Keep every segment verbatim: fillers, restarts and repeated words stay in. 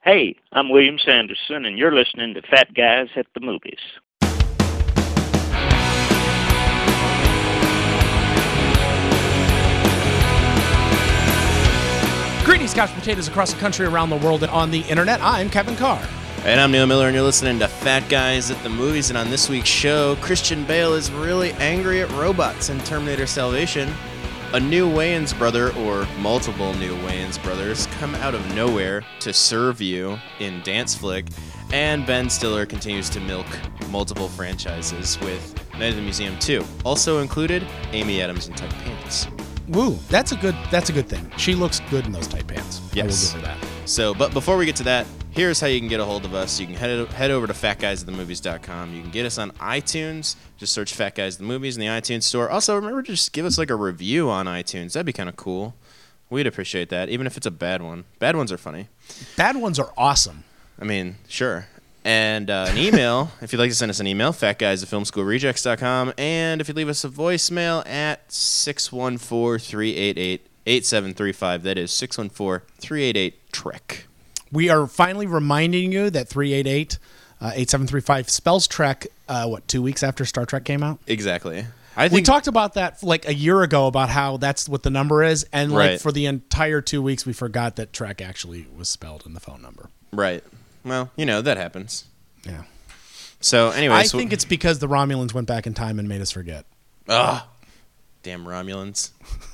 Hey, I'm William Sanderson, and you're listening to Fat Guys at the Movies. Greetings, couch potatoes across the country, around the world, and on the internet. I'm Kevin Carr. And I'm Neil Miller, and you're listening to Fat Guys at the Movies. And on this week's show, Christian Bale is really angry at robots in Terminator Salvation. A new Wayans brother, or multiple new Wayans brothers, come out of nowhere to serve you in Dance Flick. And Ben Stiller continues to milk multiple franchises with Night at the Museum two. Also included, Amy Adams in tight pants. Woo, that's a good that's a good thing. She looks good in those tight pants. Yes. I will give her that. So, but before we get to that, here's how you can get a hold of us. You can head head over to fat guys at the movies dot com. You can get us on iTunes. Just search Fat Guys at the Movies in the iTunes store. Also, remember to just give us like a review on iTunes. That'd be kind of cool. We'd appreciate that, even if it's a bad one. Bad ones are funny. Bad ones are awesome. I mean, sure. And uh, an email, if you'd like to send us an email, fat guys at film school rejects dot com. And if you leave us a voicemail at six one four, three eight eight, eight seven three five, that is six one four, three eight eight, Trek. We are finally reminding you that three eight eight, eight seven three five spells Trek, uh, what, two weeks after Star Trek came out? Exactly. I think we talked about that like a year ago about how that's what the number is. And like Right. for the entire two weeks, we forgot that Trek actually was spelled in the phone number. Right. Well, you know, that happens. Yeah. So, anyway. I so, think it's because the Romulans went back in time and made us forget. Ugh. Damn Romulans.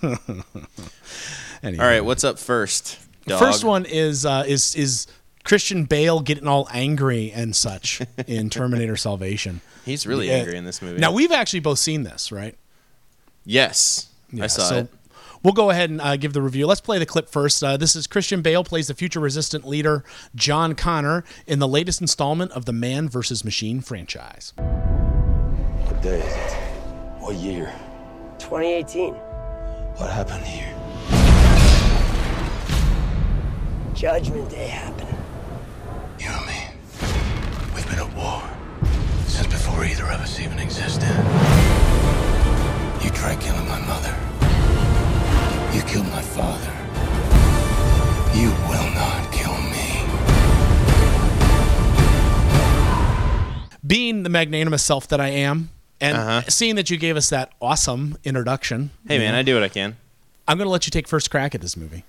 Anyway. All right, what's up first, dog? First one is uh, is is Christian Bale getting all angry and such in Terminator Salvation. He's really Yeah. angry in this movie. Now, we've actually both seen this, right? Yes, Yeah, I saw so it. We'll go ahead and uh, give the review. Let's play the clip first. Uh, this is Christian Bale plays the future resistant leader John Connor in the latest installment of the Man versus. Machine franchise. What day is it? What year? twenty eighteen. What happened here? Judgment Day happened. You and me, we've been at war since before either of us even existed. You tried killing my mother. You killed my father. You will not kill me. Being the magnanimous self that I am, and Uh-huh. seeing that you gave us that awesome introduction, Hey, man, I do what I can. I'm going to let you take first crack at this movie.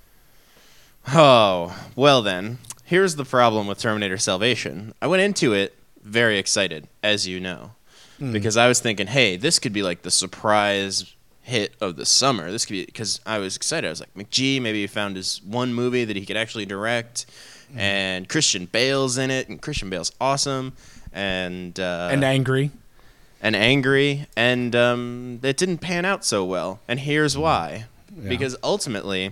Oh, well then. Here's the problem with Terminator Salvation. I went into it very excited, as you know, Mm. because I was thinking, hey, this could be like the surprise hit of the summer. This could be, because I was excited. I was like, McGee, maybe he found his one movie that he could actually direct, Mm. and Christian Bale's in it, and Christian Bale's awesome, and uh, And angry. and angry, and um, it didn't pan out so well. And here's why. Yeah. Because ultimately,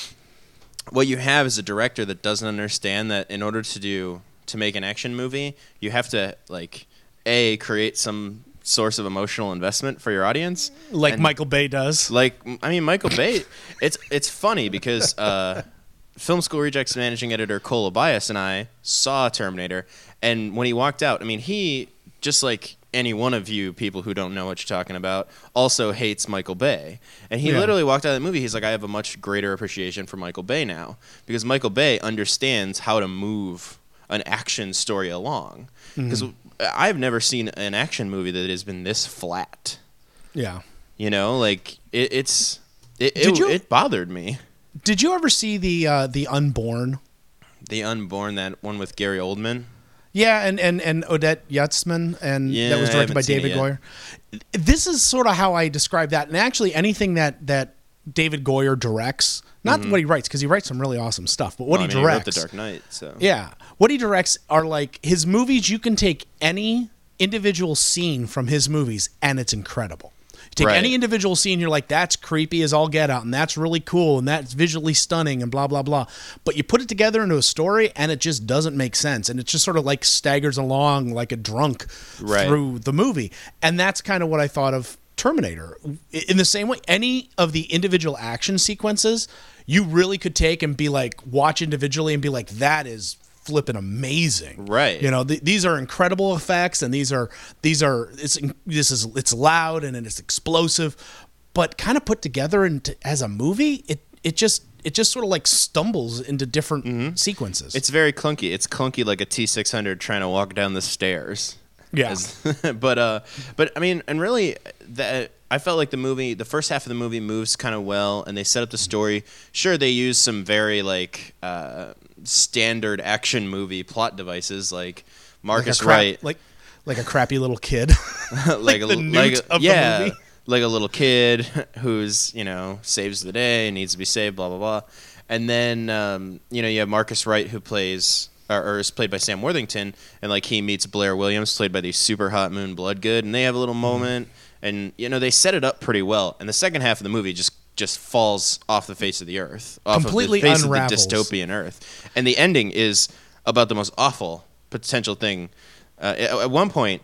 what you have is a director that doesn't understand that in order to do to make an action movie, you have to, like, A, create some source of emotional investment for your audience. Like and, Michael Bay does. Like, I mean, Michael Bay, it's it's funny because uh, Film School Rejects managing editor Cole Abias and I saw Terminator, and when he walked out, I mean, he, just like any one of you people who don't know what you're talking about, also hates Michael Bay. And he Yeah. literally walked out of the movie, he's like, I have a much greater appreciation for Michael Bay now, because Michael Bay understands how to move an action story along. Because I've never seen an action movie that has been this flat. Yeah. You know, like, it, it's... It, Did it, you- it bothered me. Did you ever see the uh, the Unborn? The Unborn, that one with Gary Oldman. Yeah, and, and, and Odette Yatzman, and Yeah, that was I directed haven't by seen it David yet. Goyer. This is sort of how I describe that. And actually, anything that, that David Goyer directs, not what he writes, because he writes some really awesome stuff, but what Well, he I mean, directs. He wrote The Dark Knight, so... Yeah. What he directs are like his movies. You can take any individual scene from his movies, and it's incredible. You take Right. any individual scene, you're like, that's creepy as all get out, and that's really cool, and that's visually stunning, and blah, blah, blah. But you put it together into a story, and it just doesn't make sense. And it just sort of like staggers along like a drunk Right. through the movie. And that's kind of what I thought of Terminator. In the same way, any of the individual action sequences, you really could take and be like, watch individually and be like, that is flipping amazing. Right. You know, th- these are incredible effects, and these are these are it's this is it's loud and it's explosive, but kind of put together into as a movie, it it just it just sort of like stumbles into different mm-hmm. sequences. It's very clunky. It's clunky like a T six hundred trying to walk down the stairs. Yeah. As, but uh, but I mean, and really, that I felt like the movie, the first half of the movie moves kind of well, and they set up the story. Sure, they use some very like uh, standard action movie plot devices, like Marcus like crap, Wright, like like a crappy little kid, like, like a the like newt a, of yeah, the movie. like a little kid who's you know saves the day and needs to be saved, blah blah blah, and then um, you know you have Marcus Wright who plays. Or, or is played by Sam Worthington, and like he meets Blair Williams, played by the super hot Moon Bloodgood, and they have a little moment, and you know they set it up pretty well. And the second half of the movie just just falls off the face of the earth, off completely of the face unravels. of the dystopian earth. And the ending is about the most awful potential thing. Uh, at, at one point,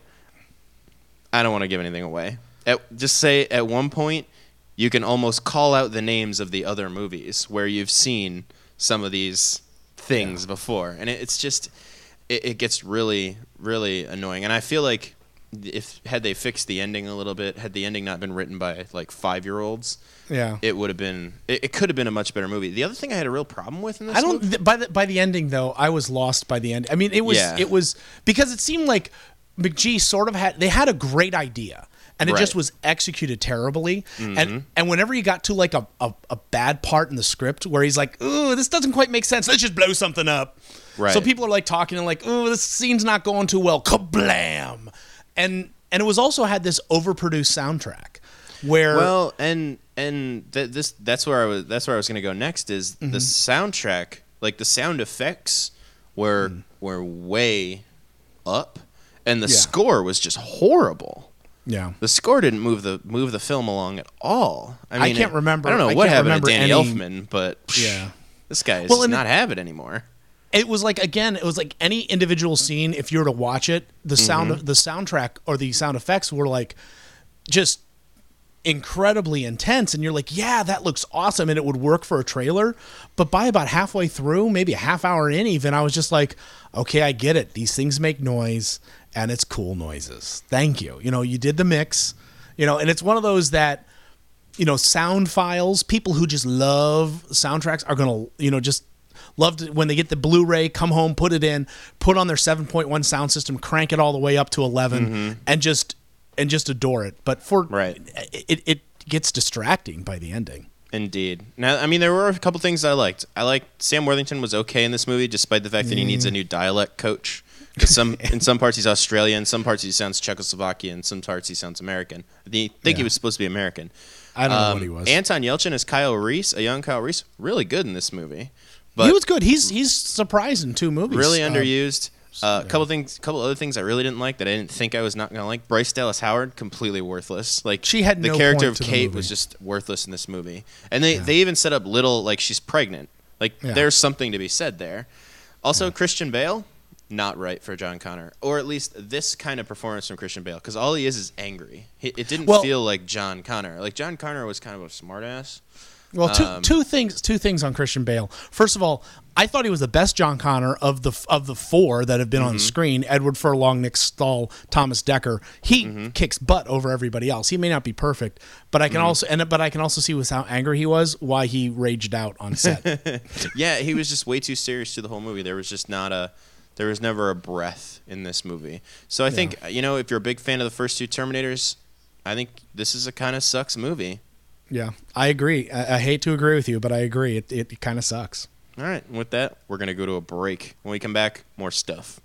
I don't want to give anything away. At, just say at one point, you can almost call out the names of the other movies where you've seen some of these things yeah. before, and it, it's just it, it gets really really annoying. And I feel like if had they fixed the ending a little bit, had the ending not been written by like five year olds, yeah it would have been it, it could have been a much better movie. The other thing I had a real problem with in this I don't movie, th- by the by the ending though, I was lost by the end. I mean, it was yeah. it was because it seemed like McG sort of had they had a great idea, and it right. just was executed terribly. Mm-hmm. And and whenever you got to like a, a, a bad part in the script where he's like, "Ooh, this doesn't quite make sense. Let's just blow something up." Right. So people are like talking and like, "Ooh, this scene's not going too well." Kablam! And and it was also had this overproduced soundtrack where well, and and th- this that's where I was that's where I was going to go next is mm-hmm. the soundtrack, like the sound effects were mm. were way up, and the yeah. score was just horrible. Yeah, the score didn't move the move the film along at all. I mean, I can't it, remember. I don't know I what can't happened to Danny any, Elfman, but psh, yeah, this guy does well, not have it anymore. It was like again, it was like any individual scene. If you were to watch it, the sound, mm-hmm. the soundtrack or the sound effects were like just incredibly intense, and you're like, yeah, that looks awesome, and it would work for a trailer. But by about halfway through, maybe a half hour in, even I was just like, okay, I get it. These things make noise. And it's cool noises. Thank you. You know, you did the mix, you know, and it's one of those that, you know, sound files, people who just love soundtracks are going to, you know, just love to, when they get the Blu-ray, come home, put it in, put on their seven point one sound system, crank it all the way up to eleven mm-hmm. and just, and just adore it. But for, right. it, it gets distracting by the ending. Indeed. Now, I mean, there were a couple things I liked. I liked Sam Worthington was okay in this movie, despite the fact that he needs a new dialect coach. Because some in some parts he's Australian, some parts he sounds Czechoslovakian, in some parts he sounds American. I think yeah. he was supposed to be American. I don't um, know what he was. Anton Yelchin as Kyle Reese, a young Kyle Reese, really good in this movie. But he was good. He's he's surprised in two movies. Really um, underused. A uh, yeah. couple things, couple other things I really didn't like that I didn't think I was not gonna like. Bryce Dallas Howard, completely worthless. Like she had the no character point of to Kate the was just worthless in this movie. And they yeah. they even set up little like she's pregnant. Like yeah. there's something to be said there. Also, yeah. Christian Bale, not right for John Connor, or at least this kind of performance from Christian Bale, because all he is is angry. He, it didn't well, feel like John Connor. Like John Connor was kind of a smartass. Well, two um, two things two things on Christian Bale. First of all, I thought he was the best John Connor of the of the four that have been mm-hmm. on the screen. Edward Furlong, Nick Stahl, Thomas Dekker. He mm-hmm. kicks butt over everybody else. He may not be perfect, but I can mm-hmm. also and but I can also see with how angry he was, why he raged out on set. Yeah, he was just way too serious to the whole movie. There was just not a there was never a breath in this movie. So I yeah. think you know if you're a big fan of the first two Terminators, I think this is a kind of sucks movie. Yeah, I agree. I, I hate to agree with you, but I agree. It it, it kind of sucks. All right, and with that, we're going to go to a break. When we come back, more stuff.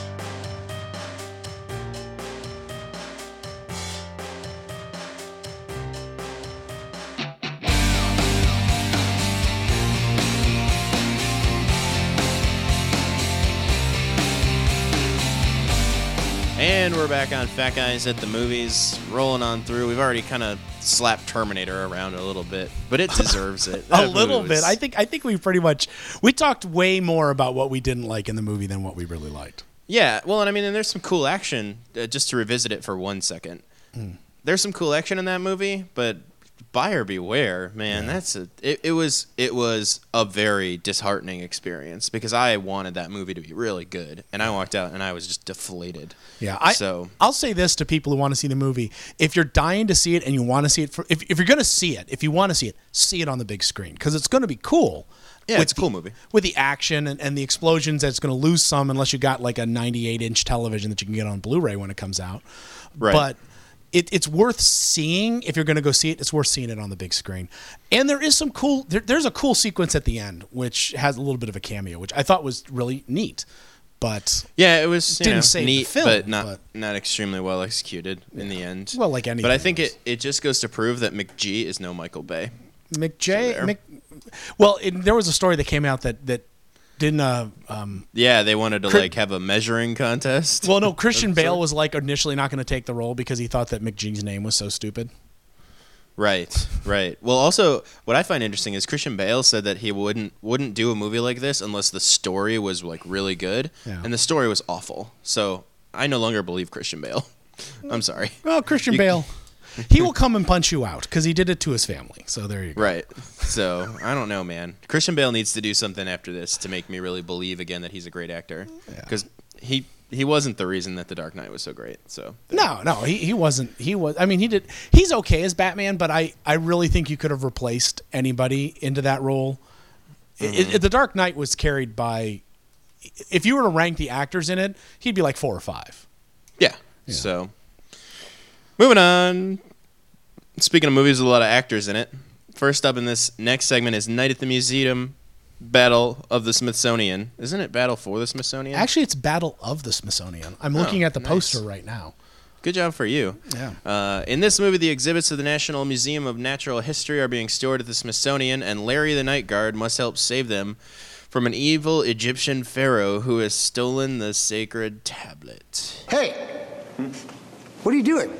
And we're back on Fat Guys at the Movies, rolling on through. We've already kind of slapped Terminator around a little bit, but it deserves it. a little bit. I think I think we pretty much we talked way more about what we didn't like in the movie than what we really liked. Yeah, well, and I mean, and there's some cool action. Uh, just to revisit it for one second, mm. there's some cool action in that movie, but buyer beware, man. Yeah. That's a it, it was it was a very disheartening experience because I wanted that movie to be really good, and I walked out and I was just deflated. Yeah, I, so I'll say this to people who want to see the movie: if you're dying to see it and you want to see it, for, if if you're going to see it, if you want to see it, see it on the big screen because it's going to be cool. Yeah, with it's a cool the, movie with the action and, and the explosions. That's going to lose some unless you got like a ninety-eight inch television that you can get on Blu-ray when it comes out. Right. But It, it's worth seeing if you're going to go see it. It's worth seeing it on the big screen. And there is some cool. There, there's a cool sequence at the end which has a little bit of a cameo, which I thought was really neat. But yeah, it was you didn't know, save neat, the film, but not but- not extremely well executed in the end. Well, like anything But I think else. it, it just goes to prove that McG is no Michael Bay. McJ, there. Mc, well, it, there was a story that came out that that didn't. Uh, um, Yeah, they wanted to Cri- like have a measuring contest. well, no, Christian Sorry? Bale was like initially not going to take the role because he thought that McG's name was so stupid. Right, right. Well, also, what I find interesting is Christian Bale said that he wouldn't wouldn't do a movie like this unless the story was like really good, Yeah. and the story was awful. So I no longer believe Christian Bale. I'm sorry. Well, Christian You- Bale, he will come and punch you out because he did it to his family. So there you go. Right. So I don't know, man. Christian Bale needs to do something after this to make me really believe again that he's a great actor. Because he he wasn't the reason that The Dark Knight was so great. So No, no, he, he wasn't. He was. I mean, he did. He's okay as Batman, but I, I really think you could have replaced anybody into that role. Mm-hmm. It, it, the Dark Knight was carried by. If you were to rank the actors in it, he'd be like four or five. yeah. So moving on. Speaking of movies with a lot of actors in it, first up in this next segment is Night at the Museum, Battle of the Smithsonian. Isn't it Battle for the Smithsonian? Actually, it's Battle of the Smithsonian. I'm Oh, looking at the nice. poster right now. Good job for you. Yeah. Uh, in this movie, the exhibits of the National Museum of Natural History are being stored at the Smithsonian, and Larry the Night Guard must help save them from an evil Egyptian pharaoh who has stolen the sacred tablet. Hey, what are you doing?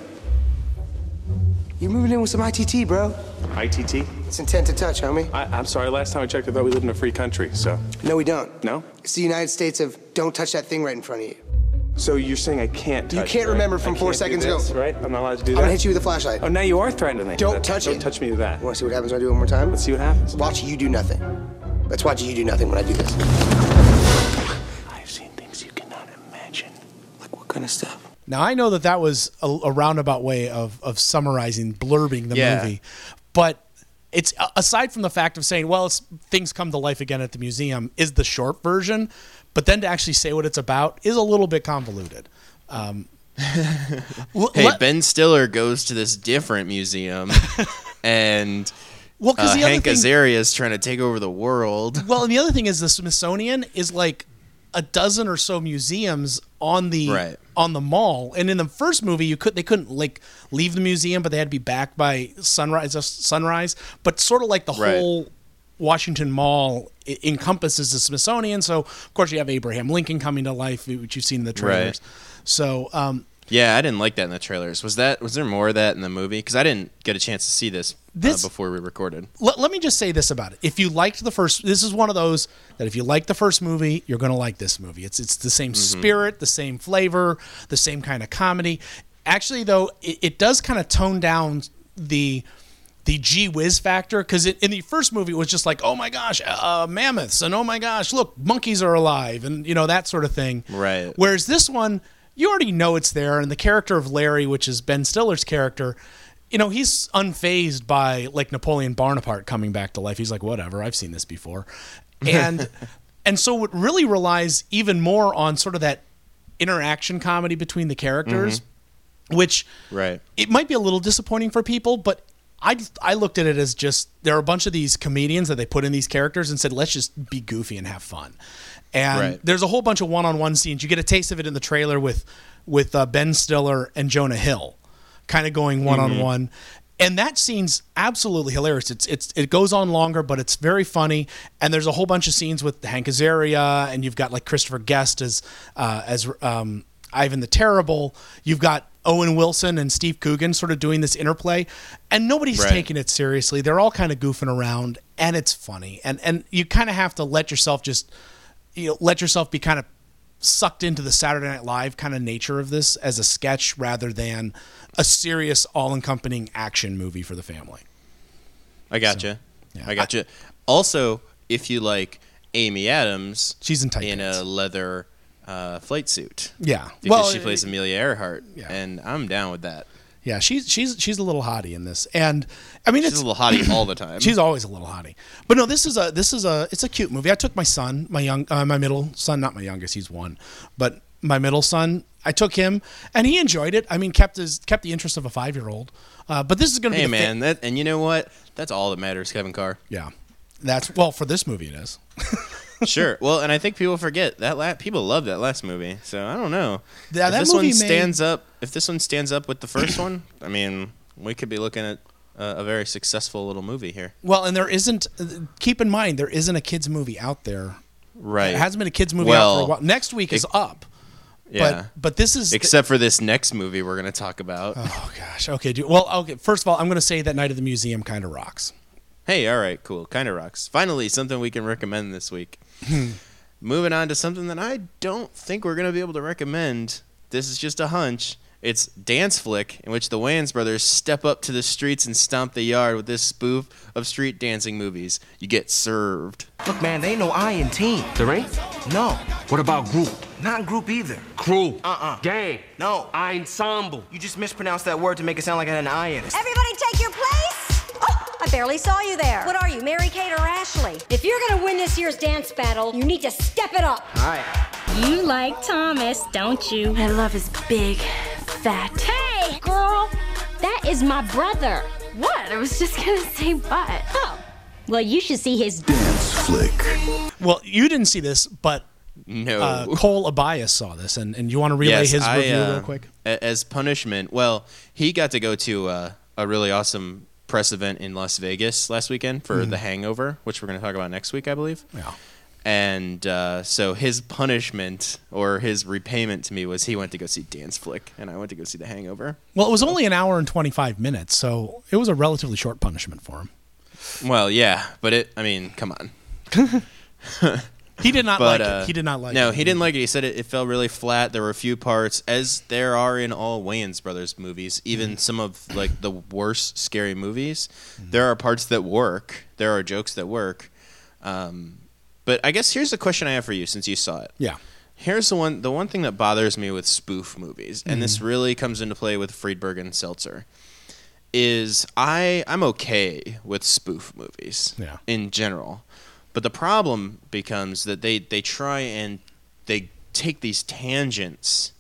You're moving in with some I T T, bro. I T T? It's intent to touch, homie. I, I'm sorry, last time I checked, I thought we lived in a free country, so. No, we don't. No? It's the United States of don't touch that thing right in front of you. So you're saying I can't You touch can't it, right? remember from I four can't do seconds ago. this, right? I'm not allowed to do I'm that? gonna hit you with a flashlight. Oh, now you are threatening. Don't That- touch don't it. Don't touch me with that. Want to see what happens when I do it one more time? Let's see what happens. Watch you do nothing. Let's watch you do nothing when I do this. I've seen things you cannot imagine. Like what kind of stuff? Now I know that that was a, a roundabout way of of summarizing, blurbing the Yeah. movie, but it's aside from the fact of saying, well, it's, things come to life again at the museum, is the short version, but then to actually say what it's about is a little bit convoluted. Um, l- Hey, let- Ben Stiller goes to this different museum, and well, because uh, the other Hank thing, Azaria is trying to take over the world. well, and the other thing is the Smithsonian is like a dozen or so museums on the Right. on the mall, and in the first movie, you could they couldn't like leave the museum, but they had to be back by sunrise. uh, Sunrise, but sort of like the Right. whole Washington Mall i- encompasses the Smithsonian. So of course you have Abraham Lincoln coming to life, which you've seen in the trailers. Right. So um, Yeah, I didn't like that in the trailers. Was that was there more of that in the movie? Because I didn't get a chance to see this, This- uh, before we recorded. let, let me just say this about it. If you liked the first, this is one of those that if you like the first movie, you're going to like this movie. It's it's the same spirit, the same flavor, the same kind of comedy. Actually, though, it, it does kind of tone down the the gee whiz factor because in the first movie it was just like, oh my gosh, uh, mammoths, and oh my gosh, look, monkeys are alive, and you know that sort of thing. Right. Whereas this one, you already know it's there, and the character of Larry, which is Ben Stiller's character, you know, he's unfazed by like Napoleon Bonaparte coming back to life. He's like, whatever, I've seen this before. And and so it really relies even more on sort of that interaction comedy between the characters, which Right. it might be a little disappointing for people, but I, I looked at it as just there are a bunch of these comedians that they put in these characters and said, let's just be goofy and have fun. And Right. there's a whole bunch of one-on-one scenes. You get a taste of it in the trailer with with uh, Ben Stiller and Jonah Hill kind of going one-on-one. And that scene's absolutely hilarious. It's it's it goes on longer, but it's very funny. And there's a whole bunch of scenes with Hank Azaria, and you've got like Christopher Guest as uh, as um, Ivan the Terrible. You've got Owen Wilson and Steve Coogan sort of doing this interplay, and nobody's Right. taking it seriously. They're all kind of goofing around, and it's funny. And and you kind of have to let yourself just you know let yourself be kind of sucked into the Saturday Night Live kind of nature of this as a sketch rather than a serious, all-encompassing action movie for the family. I gotcha. So, yeah. I gotcha. Also, if you like Amy Adams, she's in tight in pants. a leather uh, flight suit. Yeah, because well, she plays Amelia Earhart, yeah. and I'm down with that. Yeah, she's she's she's a little hottie in this, and I mean She's it's a little hottie all the time. She's always a little hottie, but no, this is a this is a it's a cute movie. I took my son, my young, uh, my middle son, not my youngest, he's one, but my middle son. I took him, and he enjoyed it. I mean, kept his kept the interest of a five year old. Uh, but this is going to hey be the man, thi- that and you know what? That's all that matters, Kevin Carr. Yeah, that's well for this movie it is. Sure. Well, and I think people forget that la- people love that last movie. So I don't know. Yeah, if that this movie one made- stands up, if this one stands up with the first one, I mean, we could be looking at a, a very successful little movie here. Well, and there isn't. Keep in mind, there isn't a kids movie out there. Right. It hasn't been a kids movie well, out for a while. Next week is it, up. Yeah. But but this is except for this next movie we're going to talk about. Oh gosh. Okay. Dude. Well. Okay. First of all, I'm going to say that Night of the Museum kind of rocks. Hey. All right. Cool. Kind of rocks. Finally, something we can recommend this week. Moving on to something that I don't think we're going to be able to recommend. This is just a hunch. It's Dance Flick, in which the Wayans brothers step up to the streets and stomp the yard with this spoof of street dancing movies. You get served. Look, man, they ain't no I in team. There ain't? No. What about group? Not group either. Crew? Uh-uh. Gang? No. Ensemble? You just mispronounced that word to make it sound like it had an I in it. Everybody take your place. Oh, I barely saw you there. What are you, Mary Kate or Ashley? If you're gonna win this year's dance battle, you need to step it up. All right. You like Thomas, don't you? I love his big, fat... Hey, girl! That is my brother. What? I was just gonna say butt. Oh. Well, you should see his... Dance Flick. Well, you didn't see this, but No. uh, Cole Abias saw this, and, and you want to relay Yes, his I, review uh, real quick? a- As punishment, well, he got to go to uh, a really awesome press event in Las Vegas last weekend for The Hangover, which we're going to talk about next week, I believe. Yeah. And uh, so his punishment or his repayment to me was he went to go see Dance Flick, and I went to go see The Hangover. Well, it was only an hour and twenty-five minutes, so it was a relatively short punishment for him. Well, yeah, but it, I mean, come on. He did not But, like uh, it. He did not like no, it. No, he didn't like it. He said it, it felt really flat. There were a few parts, as there are in all Wayans Brothers movies, even some of like the worst scary movies. There are parts that work. There are jokes that work. Um, but I guess here's the question I have for you, since you saw it. Yeah. Here's the one. The one thing that bothers me with spoof movies, and this really comes into play with Friedberg and Seltzer, is I I'm okay with spoof movies Yeah. in general. But the problem becomes that they, they try and they take these tangents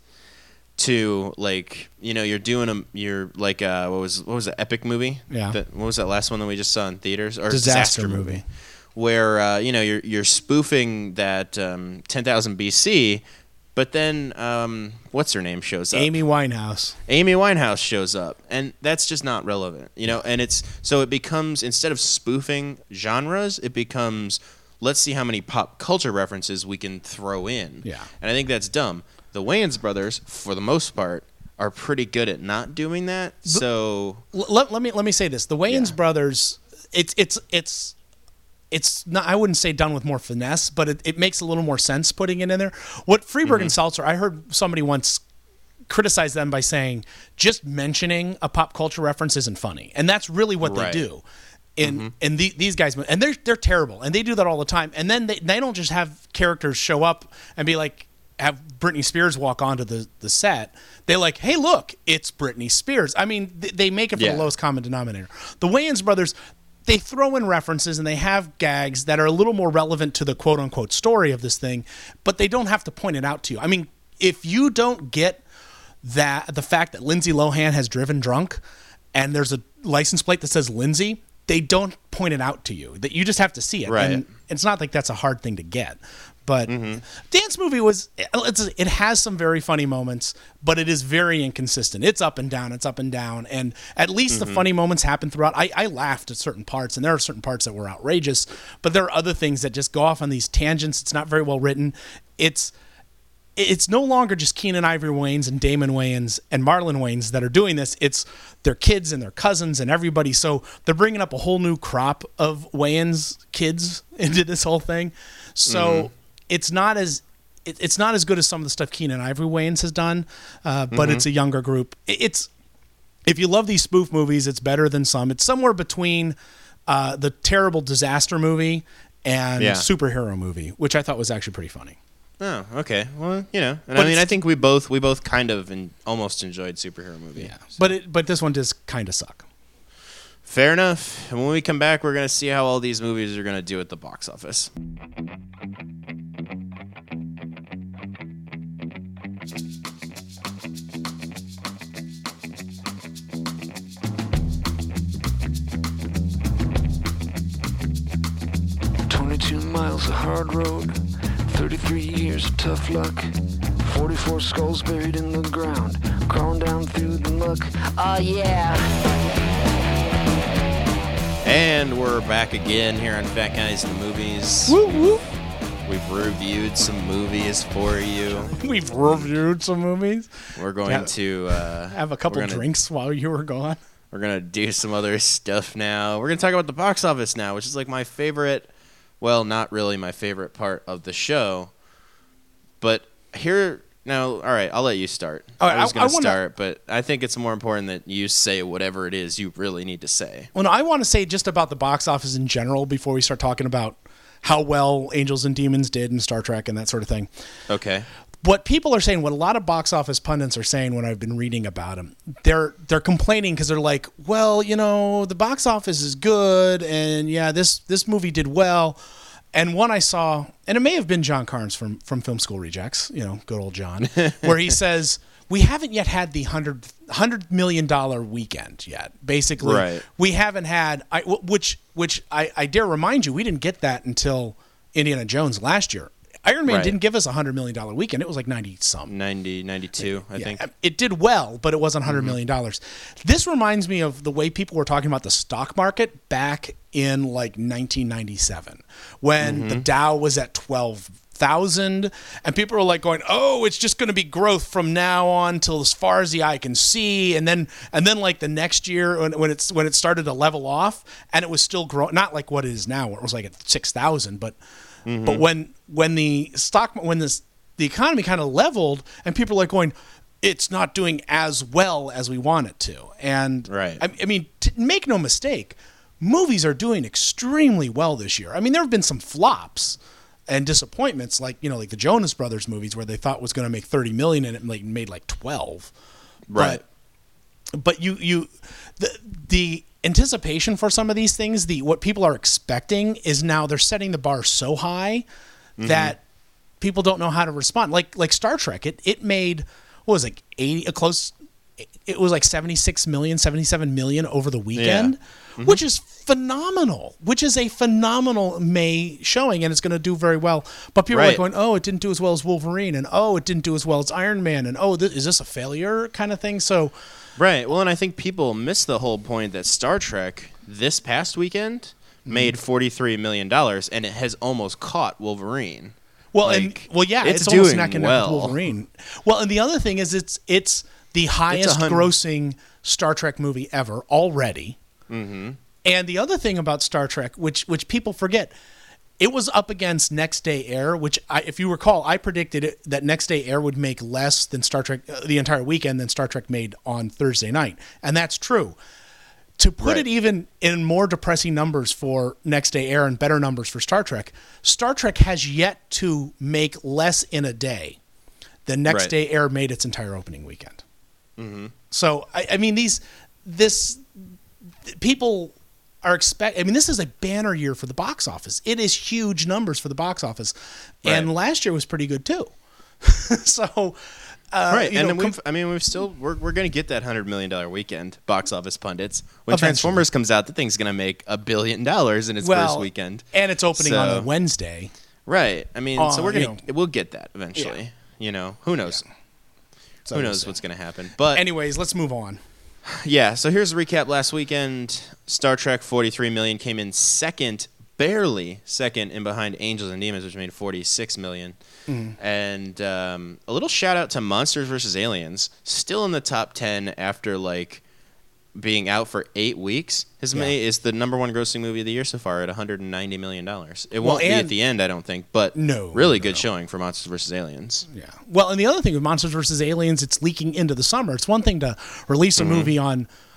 to, like, you know, you're doing a you're like uh what was what was the Epic movie? Yeah. That, what was that last one that we just saw in theaters? Or Disaster movie. Where uh, you know you're you're spoofing that um, ten thousand B C, but then um, what's her name shows up? Amy Winehouse. Amy Winehouse shows up, and that's just not relevant, you know. And it's so it becomes, instead of spoofing genres, it becomes, let's see how many pop culture references we can throw in. Yeah. And I think that's dumb. The Wayans brothers, for the most part, are pretty good at not doing that. So L- let, let me let me say this: the Wayans Yeah. brothers. It's it's it's. It's not. I wouldn't say done with more finesse, but it, it makes a little more sense putting it in there. What Friedberg Mm-hmm. and Seltzer, I heard somebody once criticize them by saying just mentioning a pop culture reference isn't funny, and that's really what Right. they do. And and the, these guys, and they're they're terrible, and they do that all the time. And then they they don't just have characters show up and be like, have Britney Spears walk onto the, the set. They're like, hey, look, it's Britney Spears. I mean, they, they make it for Yeah. the lowest common denominator. The Wayans brothers, they throw in references and they have gags that are a little more relevant to the quote unquote story of this thing, but they don't have to point it out to you. I mean, if you don't get that, the fact that Lindsay Lohan has driven drunk and there's a license plate that says Lindsay, they don't point it out to you. That you just have to see it. Right. And it's not like that's a hard thing to get. But Dance Movie was, it's, it has some very funny moments, but it is very inconsistent. It's up and down, it's up and down. And at least the funny moments happen throughout. I, I laughed at certain parts, and there are certain parts that were outrageous, but there are other things that just go off on these tangents. It's not very well written. It's it's no longer just Keenan Ivory Wayans and Damon Wayans and Marlon Wayans that are doing this. It's their kids and their cousins and everybody. So they're bringing up a whole new crop of Wayans kids into this whole thing. So mm-hmm. it's not as it, it's not as good as some of the stuff Keenan Ivory Wayans has done, uh, but Mm-hmm. it's a younger group. It, it's if you love these spoof movies, it's better than some. It's somewhere between uh, the terrible disaster movie, and Yeah. superhero movie, which I thought was actually pretty funny. Oh, okay. Well, you know, and But I mean, it's- I think we both we both kind of and almost enjoyed superhero movie. Yeah, but it, but this one does kind of suck. Fair enough. And when we come back, we're gonna see how all these movies are gonna do at the box office. twenty-two miles of hard road, thirty-three years of tough luck, forty-four skulls buried in the ground, crawling down through the muck. Oh yeah. And we're back again here on Fat Guys in the Movies. Woo woo. We've reviewed some movies for you. We've reviewed some movies. We're going Yeah. to uh, Have a couple we're gonna- drinks while you were gone. We're gonna do some other stuff now. We're gonna talk about the box office now, which is like my favorite. Well, not really my favorite part of the show, but here now. All right, I'll let you start. All right, I was I- gonna I wanna- start, but I think it's more important that you say whatever it is you really need to say. Well, no, I want to say just about the box office in general before we start talking about how well Angels and Demons did in Star Trek and that sort of thing. Okay. What people are saying, what a lot of box office pundits are saying when I've been reading about them, they're they're complaining because they're like, well, you know, the box office is good, and yeah, this this movie did well. And one I saw, and it may have been John Carnes from from Film School Rejects, you know, good old John, where he says, we haven't yet had the hundred hundred million dollar weekend yet. Basically, Right. we haven't had, I, which which I, I dare remind you, we didn't get that until Indiana Jones last year. Iron Man Right. didn't give us a hundred million dollar weekend. It was like ninety some. ninety, ninety-two, I Yeah, think. it did well, but it wasn't hundred million dollars. This reminds me of the way people were talking about the stock market back in like nineteen ninety-seven, when the Dow was at twelve thousand, and people were like going, "Oh, it's just going to be growth from now on till as far as the eye can see," and then and then like the next year when, when it's when it started to level off, and it was still growing, not like what it is now, where it was like at six thousand, but. But when when the stock when this the economy kind of leveled and people are like going, it's not doing as well as we want it to. And Right. I, I mean, to make no mistake, movies are doing extremely well this year. I mean, there have been some flops and disappointments, like you know, like the Jonas Brothers movies where they thought was going to make thirty million and it like made like twelve. Right. But, but you you the the anticipation for some of these things, the what people are expecting is now they're setting the bar so high that people don't know how to respond. Like like Star Trek, it it made what was it, like eighty a close it was like seventy-six million, seventy-seven million over the weekend, which is phenomenal, which is a phenomenal May showing, and it's going to do very well. But people are Right. like going, oh, it didn't do as well as Wolverine, and oh, it didn't do as well as Iron Man, and oh, th- is this a failure kind of thing? So Right. Well, and I think people miss the whole point that Star Trek this past weekend made forty-three million dollars, and it has almost caught Wolverine. Well, Like, and well, yeah, it's it's, almost doing neck and neck well. with Wolverine. Well, and the other thing is, it's it's the highest hun- grossing Star Trek movie ever already. Mm-hmm. And the other thing about Star Trek, which which people forget, it was up against Next Day Air, which, I, if you recall, I predicted it, that Next Day Air would make less than Star Trek uh, the entire weekend than Star Trek made on Thursday night, and that's true. To put Right. it even in more depressing numbers for Next Day Air and better numbers for Star Trek, Star Trek has yet to make less in a day than Next Right. Day Air made its entire opening weekend. Mm-hmm. So, I, I mean, these, this, people are expect. I mean, this is a banner year for the box office. It is huge numbers for the box office, and Right. last year was pretty good too. so, uh, Right, you and know, then we've, com- I mean, we've still we're we're gonna get that hundred million dollar weekend box office pundits. When Eventually. Transformers comes out, the thing's gonna make a billion dollars in its well, first weekend, and it's opening on a So- Wednesday. right? I mean, so Uh, we're you gonna we'll get that eventually. Yeah. You know, who knows? So Who we'll knows see. what's gonna happen? But Anyways, let's move on. yeah, so here's a recap. Last weekend, Star Trek forty-three million came in second, barely second, in behind Angels and Demons, which made forty-six million. Mm-hmm. And um, a little shout out to Monsters versus Aliens, still in the top ten after like being out for eight weeks. His Yeah. May is the number one grossing movie of the year so far at one hundred ninety million dollars. It Well, won't be at and- the end, I don't think, but No, really no, good no. showing for Monsters versus Aliens. Yeah. Well, and the other thing with Monsters versus Aliens, it's leaking into the summer. It's one thing to release a movie on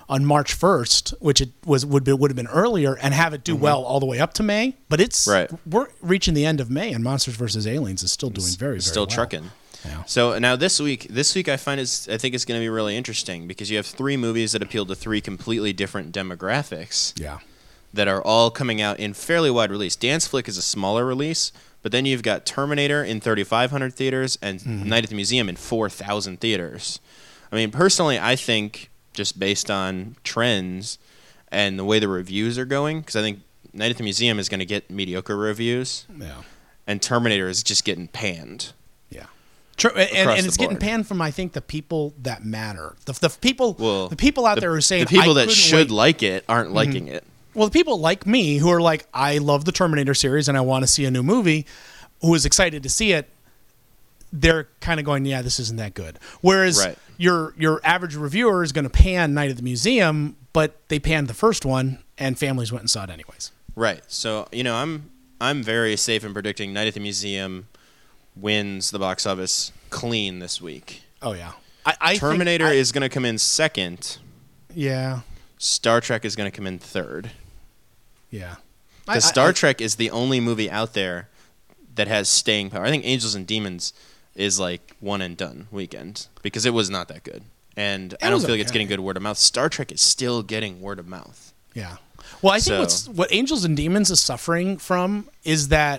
on March first, which it was would be, would have been earlier, and have it do Mm-hmm. well all the way up to May. But it's Right. we're reaching the end of May, and Monsters versus Aliens is still doing very very Still well. trucking. Yeah. So now this week, this week I find is I think it's going to be really interesting because you have three movies that appeal to three completely different demographics. Yeah. That are all coming out in fairly wide release. Dance Flick is a smaller release, but then you've got Terminator in thirty-five hundred theaters and Mm-hmm. Night at the Museum in four thousand theaters. I mean, personally, I think just based on trends and the way the reviews are going, because I think Night at the Museum is going to get mediocre reviews, Yeah. and Terminator is just getting panned. Yeah. True, and, and, Across and the it's getting board. panned from I think the people that matter. The, the people, Well, the people out the, there who are saying the people I that couldn't should wait. like it aren't Mm-hmm. liking it. Well, the people like me who are like, I love the Terminator series and I want to see a new movie, who is excited to see it, they're kind of going, yeah, this isn't that good. Whereas Right. your your average reviewer is going to pan Night at the Museum, but they panned the first one and families went and saw it anyways. Right. So, you know, I'm I'm very safe in predicting Night at the Museum wins the box office clean this week. Oh, yeah. I, I Terminator think I- is going to come in second. Yeah. Star Trek is going to come in third. Yeah. Because I- I- Star I- Trek is the only movie out there that has staying power. I think Angels and Demons is like one and done weekend because it was not that good. And I don't was feel like it's okay. getting good word of mouth. Star Trek is still getting word of mouth. Yeah. Well, I think So- what's, what Angels and Demons is suffering from is that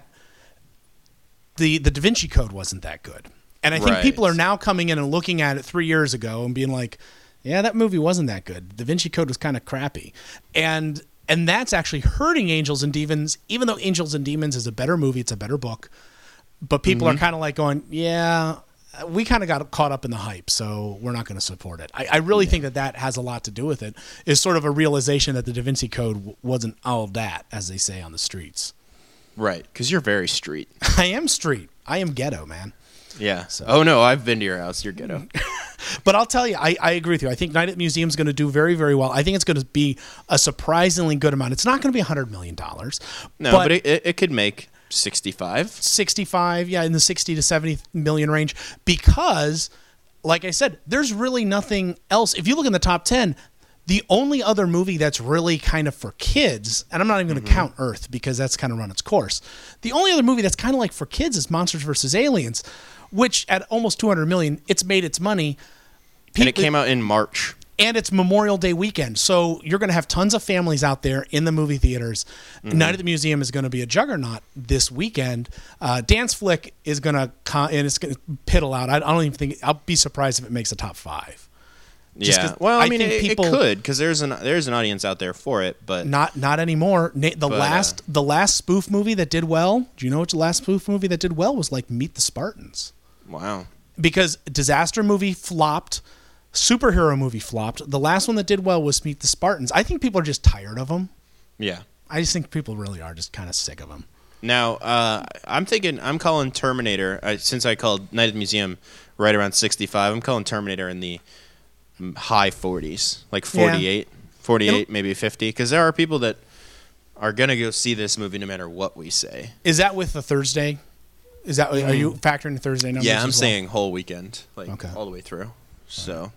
the the Da Vinci Code wasn't that good. And I think Right. people are now coming in and looking at it three years ago and being like, yeah, that movie wasn't that good. Da Vinci Code was kind of crappy. And and that's actually hurting Angels and Demons, even though Angels and Demons is a better movie, it's a better book. But people Mm-hmm. are kind of like going, yeah, we kind of got caught up in the hype, so we're not going to support it. I, I really think that that has a lot to do with it, is sort of a realization that the Da Vinci Code w- wasn't all that, as they say on the streets. Right. Because you're very street. I am street. I am ghetto, man. Yeah. Oh, no. I've been to your house. You're ghetto. But I'll tell you, I, I agree with you. I think Night at the Museum is going to do very, very well. I think it's going to be a surprisingly good amount. It's not going to be one hundred million dollars. No, but, it, it, it could make sixty-five. sixty-five, yeah, in the sixty to seventy million range, because like I said, there's really nothing else. If you look in the top ten, the only other movie that's really kind of for kids, and I'm not even going to Mm-hmm. count Earth because that's kind of run its course. The only other movie that's kind of like for kids is Monsters versus Aliens, which at almost two hundred million, it's made its money. And it People- came out in March. and it's Memorial Day weekend. So you're going to have tons of families out there in the movie theaters. Mm-hmm. Night at the Museum is going to be a juggernaut this weekend. Uh, Dance Flick is going to con- and it's going to piddle out. I, I don't even think I'll be surprised if it makes a top five. Just Yeah. 'cause Well, I, I mean, think it, people- it could because there's an there's an audience out there for it, but Not not anymore. Na- the But, uh, last the last spoof movie that did well. Do you know which last spoof movie that did well was like Meet the Spartans? wow. Because disaster movie flopped, superhero movie flopped. The last one that did well was Meet the Spartans. I think people are just tired of them. Yeah. I just think people really are just kind of sick of them. Now, uh, I'm thinking, I'm calling Terminator, uh, since I called Night at the Museum right around sixty-five, I'm calling Terminator in the mm, high forties, like forty-eight, forty-eight, It'll- maybe fifty, because there are people that are going to go see this movie no matter what we say. Is that with the Thursday? Is that are you factoring the Thursday numbers? Yeah, I'm as well? saying whole weekend, like Okay. all the way through. So,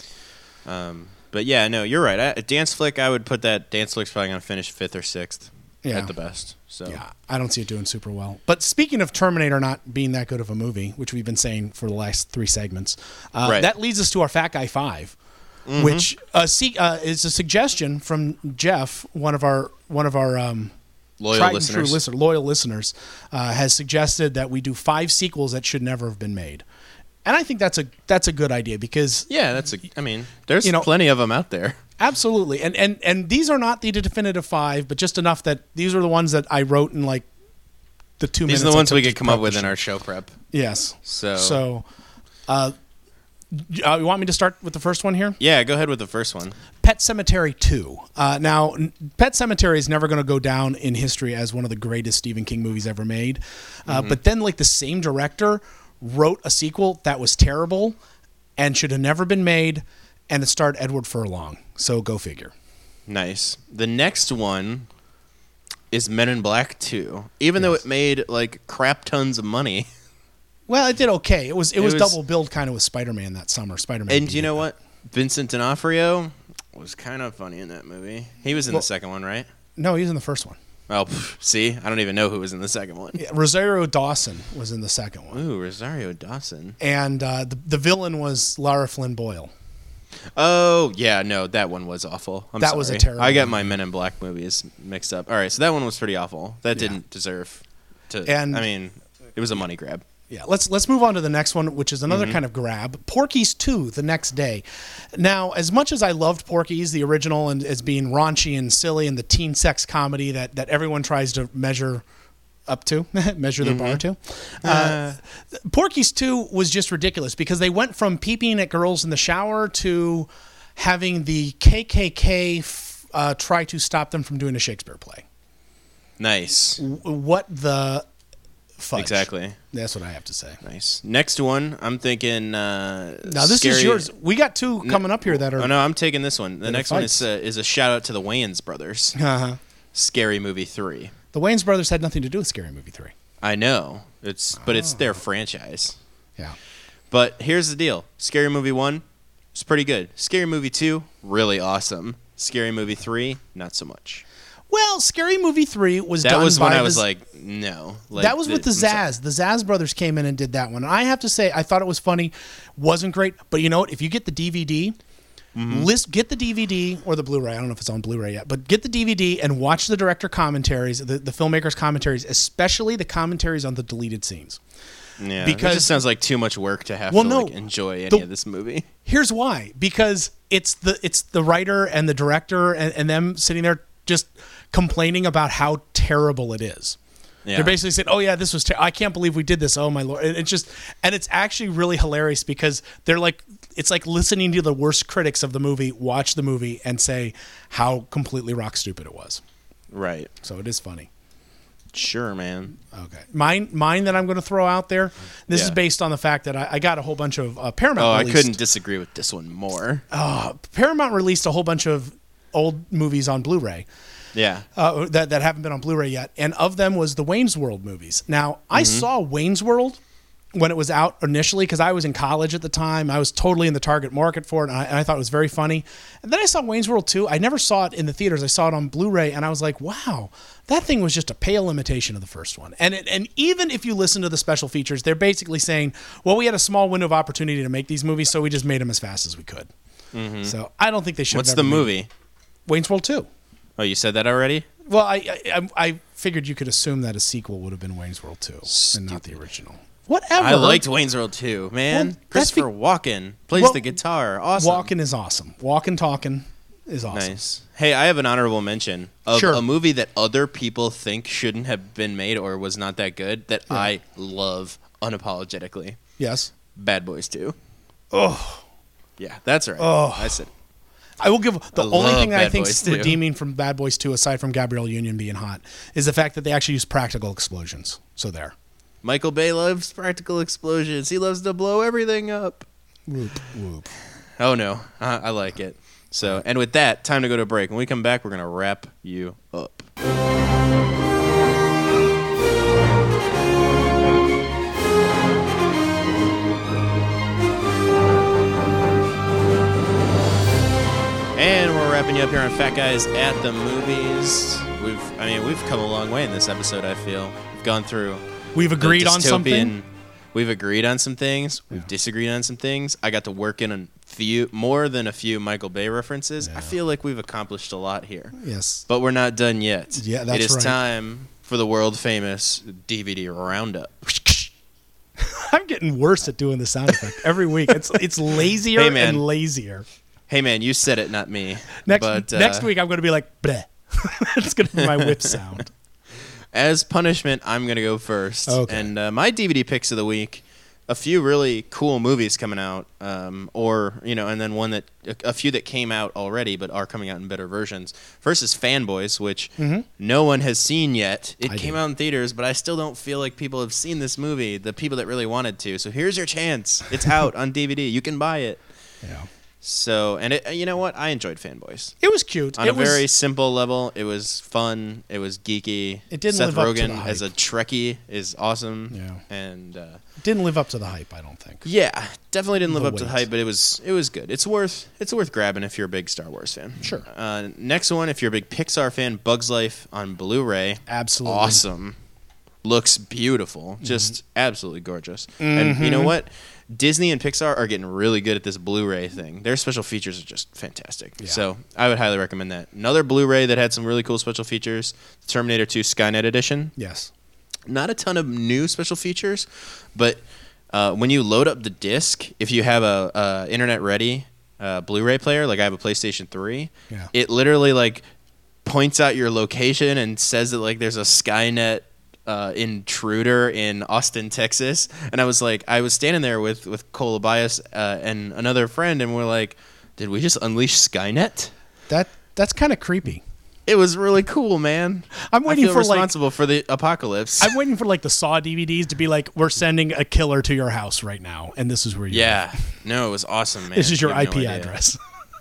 um, but yeah, no, you're right. I, Dance Flick, I would put that Dance Flick's probably going to finish fifth or sixth Yeah. at the best. So Yeah, I don't see it doing super well. But speaking of Terminator not being that good of a movie, which we've been saying for the last three segments, uh, Right. that leads us to our Fat Guy Five, Mhm. which uh, see, uh, is a suggestion from Jeff, one of our one of our um, Loyal tried and listeners. true listener, loyal listeners, uh, has suggested that we do five sequels that should never have been made, and I think that's a that's a good idea because yeah, that's a. I mean, there's You know- plenty of them out there. absolutely, and and and these are not the definitive five, but just enough that these are the ones that I wrote in like the two minutes. These are the I ones took we to could come up prep with the in show. our show prep. Yes. So, So, uh, uh, you want me to start with the first one here? yeah, go ahead with the first one. Pet Cemetery two. Uh, now, n- Pet Cemetery is never going to go down in history as one of the greatest Stephen King movies ever made. Uh, Mm-hmm. But then, like, the same director wrote a sequel that was terrible and should have never been made, and it starred Edward Furlong. So go figure. Nice. The next one is Men in Black two. Even though it made like crap tons of money. Well, it did okay. It was it, It was, was- double billed kind of with Spider-Man that summer. Spider-Man. And beat you know it. what? Vincent D'Onofrio, was kind of funny in that movie. He was in Well- the second one, right? No, he was in the first one. Oh, pff, see? I don't even know who was in the second one. Yeah, Rosario Dawson was in the second one. Ooh, Rosario Dawson. And uh, the, the villain was Lara Flynn Boyle. Oh, yeah, no, that one was awful. I'm That sorry. was a terrible I got movie. my Men in Black movies mixed up. All right, so that one was pretty awful. That Yeah. didn't deserve to. And- I mean, it was a money grab. Yeah, let's let's move on to the next one, which is another Mhm. kind of grab. Porky's two, The Next Day. Now, as much as I loved Porky's, the original, and as being raunchy and silly and the teen sex comedy that, that everyone tries to measure up to, measure their bar to, uh, Porky's two was just ridiculous because they went from peeping at girls in the shower to having the K K K f- uh, try to stop them from doing a Shakespeare play. Nice. W- What the fudge? Exactly. That's what I have to say. Nice. Next one, I'm thinking. Uh, Now this scary... is yours. We got two No- coming up here that are. Oh no, I'm taking this one. The that are next one fights. is uh, is a shout out to the Wayans brothers. Uh-huh. Scary Movie three. The Wayans brothers had nothing to do with Scary Movie three. I know it's, but it's Oh. their franchise. Yeah. But here's the deal: Scary Movie one, it's pretty good. Scary Movie two, really awesome. Scary Movie three, not so much. Well, Scary Movie three was That done was by when I the- was like, no. Like, that was with the I'm sorry. Zaz. The Zaz brothers came in and did that one. And I have to say, I thought it was funny. Wasn't great, but you know what? If you get the D V D, Mm-hmm. list get the D V D or the Blu-ray. I don't know if it's on Blu-ray yet, but get the D V D and watch the director commentaries, the, the filmmakers' commentaries, especially the commentaries on the deleted scenes. Yeah, Because- it just sounds like too much work to have Well, to no, like enjoy any the- of this movie. Here's why: because it's the it's the writer and the director and, and them sitting there just complaining about how terrible it is. Yeah. They're basically saying, "Oh yeah, this was ter- I can't believe we did this. Oh my lord!" And it's just and it's actually really hilarious because they're like it's like listening to the worst critics of the movie watch the movie and say how completely rock stupid it was. Right. So it is funny. Sure, man. Okay. Mine mine that I'm going to throw out there. This Yeah. is based on the fact that I, I got a whole bunch of uh, Paramount. Oh, I released- couldn't disagree with this one more. Uh, Paramount released a whole bunch of old movies on Blu-ray. Yeah. Uh, that, that haven't been on Blu-ray yet. And of them was the Wayne's World movies. Now, I Mm-hmm. saw Wayne's World when it was out initially because I was in college at the time. I was totally in the target market for it, and I, and I thought it was very funny. And then I saw Wayne's World two. I never saw it in the theaters. I saw it on Blu-ray, and I was like, wow, that thing was just a pale imitation of the first one. And it, and even if you listen to the special features, they're basically saying, well, we had a small window of opportunity to make these movies, so we just made them as fast as we could. Mhm. So I don't think they should What's have the ever made- movie? Wayne's World two. Oh, you said that already? Well, I, I I I figured you could assume that a sequel would have been Wayne's World two and not the original. Whatever. I liked Wayne's World two, man. Well, that's Christopher be- Walken plays Well, the guitar. Awesome. Walking is awesome. Walking talking is awesome. Nice. Hey, I have an honorable mention of Sure. a movie that other people think shouldn't have been made or was not that good that Yeah. I love unapologetically. Yes. Bad Boys two. Oh. Yeah, that's right. Oh. I said I will give the I only love thing that I Bad think Boys is two. redeeming from Bad Boys two, aside from Gabrielle Union being hot, is the fact that they actually use practical explosions. So there. Michael Bay loves practical explosions. He loves to blow everything up. Whoop whoop. Oh no, I, I like it. So, and with that, time to go to a break. When we come back, we're gonna wrap you up. And we're wrapping you up here on Fat Guys at the Movies. We've, I mean, we've come a long way in this episode. I feel we've gone through. We've the agreed on something? dystopian- We've agreed on some things. We've disagreed on some things. I got to work in a few, more than a few Michael Bay references. I feel like we've accomplished a lot here. Yes. But we're not done yet. Yeah, that's It is right. time for the world famous D V D roundup. I'm getting worse at doing the sound effect every week. It's it's lazier Hey, man. and lazier. Hey man, you said it, not me. Next But, uh, next week I'm going to be like, bleh. It's going to be my whip sound. As punishment, I'm going to go first. Okay. And uh, my D V D picks of the week, a few really cool movies coming out, um, or, you know, and then one that, a, a few that came out already but are coming out in better versions. First is Fanboys, which Mhm. no one has seen yet. It I came do. out in theaters, but I still don't feel like people have seen this movie, the people that really wanted to. So here's your chance. It's out on D V D. You can buy it. Yeah. So, and it, you know what? I enjoyed Fanboys. It was cute. On it a was, very simple level. It was fun. It was geeky. It didn't Seth live up to Rogen the hype. as a Trekkie is awesome. Yeah. And uh, didn't live up to the hype, I don't think. yeah, definitely didn't live The up to the wait. hype, but it was it was good. It's worth it's worth grabbing if you're a big Star Wars fan. Sure. Uh, next one, if you're a big Pixar fan, Bugs Life on Blu-ray. Absolutely. Awesome. Looks beautiful. Just absolutely gorgeous. And you know Mhm. what? Disney and Pixar are getting really good at this Blu-ray thing. Their special features are just fantastic. Yeah. So I would highly recommend that. Another Blu-ray that had some really cool special features, Terminator two Skynet Edition. Yes. Not a ton of new special features, but uh, when you load up the disc, if you have a, a internet-ready uh, Blu-ray player, like I have a PlayStation three, Yeah. it literally like points out your location and says that like there's a Skynet uh, intruder in Austin, Texas. And I was like, I was standing there with with Cole Abias uh, and another friend, and we're like, did we just unleash Skynet? That that's kind of creepy. It was really cool, man. I'm waiting I feel for, like- responsible for the apocalypse. I'm waiting for like the Saw D V Ds to be like, we're sending a killer to your house right now, and this is where you yeah, no, it was awesome, man. This is your You have I no P idea. address.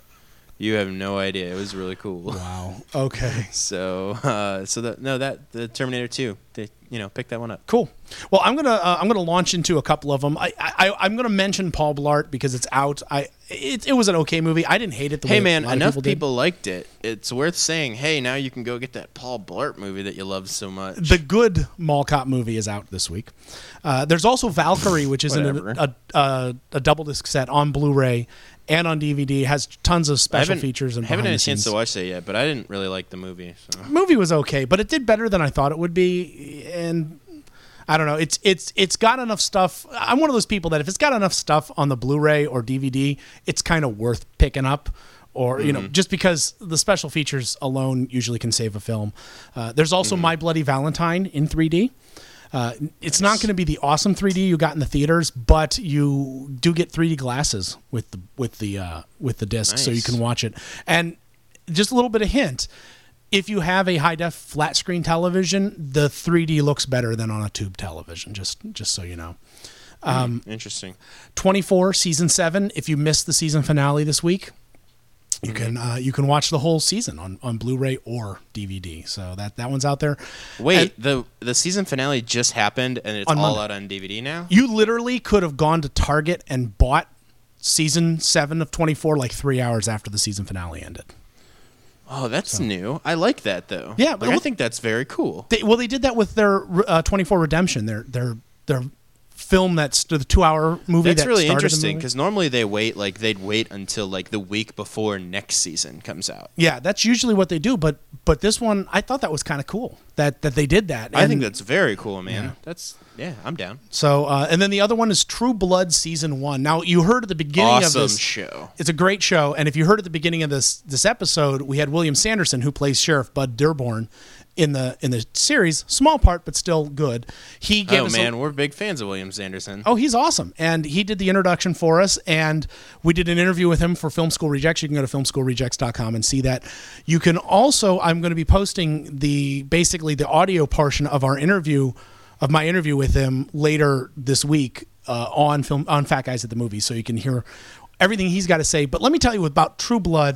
You have no idea. It was really cool. Wow. Okay. So, uh, so that no, that the Terminator two, they, you know, pick that one up. Cool. Well, I'm gonna uh, I'm gonna launch into a couple of them. I, I I'm gonna mention Paul Blart because it's out. I it, it was an okay movie. I didn't hate it. The Hey way man, a lot enough of people, people, liked it. It's worth saying. Hey, now you can go get that Paul Blart movie that you love so much. did. The good Mall Cop movie is out this week. Uh, there's also Valkyrie, which is in a, Whatever. a, a a double disc set on Blu-ray and on D V D. Has tons of I special haven't, features and haven't behind had the a chance scenes. to watch that yet, but I didn't really like the movie. So. Movie was okay, but it did better than I thought it would be, and I don't know. It's it's it's got enough stuff. I'm one of those people that if it's got enough stuff on the Blu-ray or D V D, it's kind of worth picking up. Or you know, just because the special features alone usually can save a film. Uh, there's also My Bloody Valentine in three D. Uh, it's not going to be the awesome three D you got in the theaters, but you do get three D glasses with the with the uh, with the disc, so you Nice. can watch it. And just a little bit of hint: if you have a high def flat screen television, the three D looks better than on a tube television. Just just so you know. Um, Interesting. twenty-four season seven. If you missed the season finale this week, you can uh, you can watch the whole season on, on Blu-ray or D V D. So that, that one's out there. Wait, And the the season finale just happened, and it's On all Monday. out on D V D now. you literally could have gone to Target and bought season seven of twenty-four like three hours after the season finale ended. Oh, that's new. I like that though. Yeah, like, but I look- think that's very cool. They, well, they did that with their uh, twenty-four Redemption. Their their their film that's the two-hour movie. That's that really started the interesting movie. because normally they wait like they'd wait until like the week before next season comes out. Yeah, that's usually what they do. But but this one, I thought that was kind of cool that that they did that. I And- think that's very cool, man. Yeah. That's yeah, I'm down. So, uh, and then the other one is True Blood season one. Now, you heard at the beginning Awesome of this show. It's a great show, and if you heard at the beginning of this this episode, we had William Sanderson, who plays Sheriff Bud Dearborn in the in the series. Small part, but still good. He gave Oh us man, A, we're big fans of William Sanderson. oh, he's awesome, and he did the introduction for us, and we did an interview with him for Film School Rejects. You can go to film school rejects dot com and see that. You can also, I'm going to be posting the basically the audio portion of our interview. Of my interview with him later this week uh, on film on Fat Guys at the Movies, so you can hear everything he's got to say. But let me tell you about True Blood.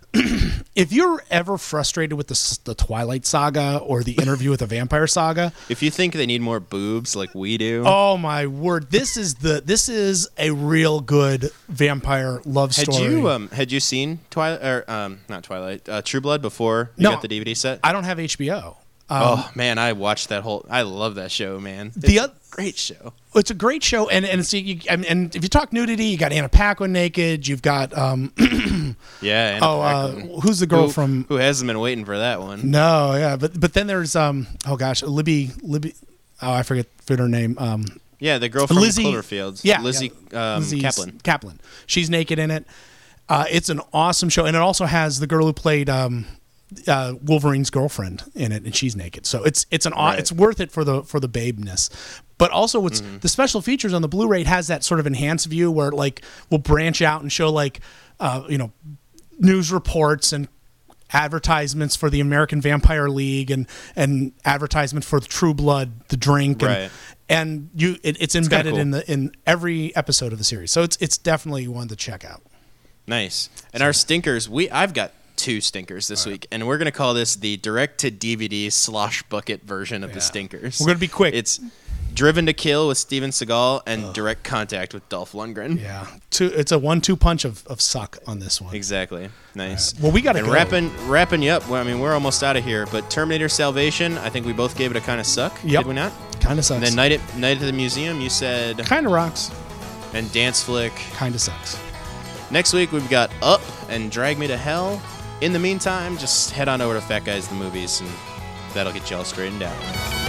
If you're ever frustrated with the, the Twilight Saga or the Interview with the Vampire Saga, If you think they need more boobs like we do, oh my word, this is the this is a real good vampire love had story. you um had you seen Twilight or um not Twilight uh, True Blood before you No. got the D V D set? I don't have H B O. Um, oh man, I watched that whole. I love that show, man. It's The a oth- great show. It's a great show, and and it's, you, and, and if you talk nudity, you got Anna Paquin naked. You've got um, Yeah. Anna oh, uh, Paquin. who's the girl Who- from? Who hasn't been waiting for that one? No, yeah, but but then there's um, oh gosh, Libby Libby, oh I forget forget her name. Um, Yeah, the girl from Lizzie Cloverfield. Yeah, Lizzie yeah, um, Lizzie Kaplan. Kaplan. She's naked in it. Uh, it's an awesome show, and it also has the girl who played um, uh, Wolverine's girlfriend in it, and she's naked. So it's it's an aw Right. it's worth it for the for the babeness. But also, it's Mm-hmm. the special features on the Blu-ray has that sort of enhanced view where it like will branch out and show like uh, you know news reports and advertisements for the American Vampire League and and advertisement for the True Blood, the drink, and, Right. and you it, it's kinda embedded cool. in the in every episode of the series. So it's it's definitely one to check out. Nice. And our stinkers, we I've got two stinkers this right. week, and we're going to call this the direct-to-D V D slosh bucket version of yeah. the stinkers. We're going to be quick. It's Driven to Kill with Steven Seagal and Ugh. Direct Contact with Dolph Lundgren. Yeah. Two, it's a one two punch of, of suck on this one. Exactly. Nice. Right. Well, we got to go. And wrapping, wrapping you up, well, I mean, we're almost out of here, but Terminator Salvation, I think we both gave it a kind of suck, yep. did we not? Kind of sucks. And then Night at, Night at the Museum, you said... Kind of rocks. And Dance Flick. Kind of sucks. Next week, we've got Up and Drag Me to Hell. In the meantime, just head on over to Fat Guys the Movies, and that'll get you all straightened out.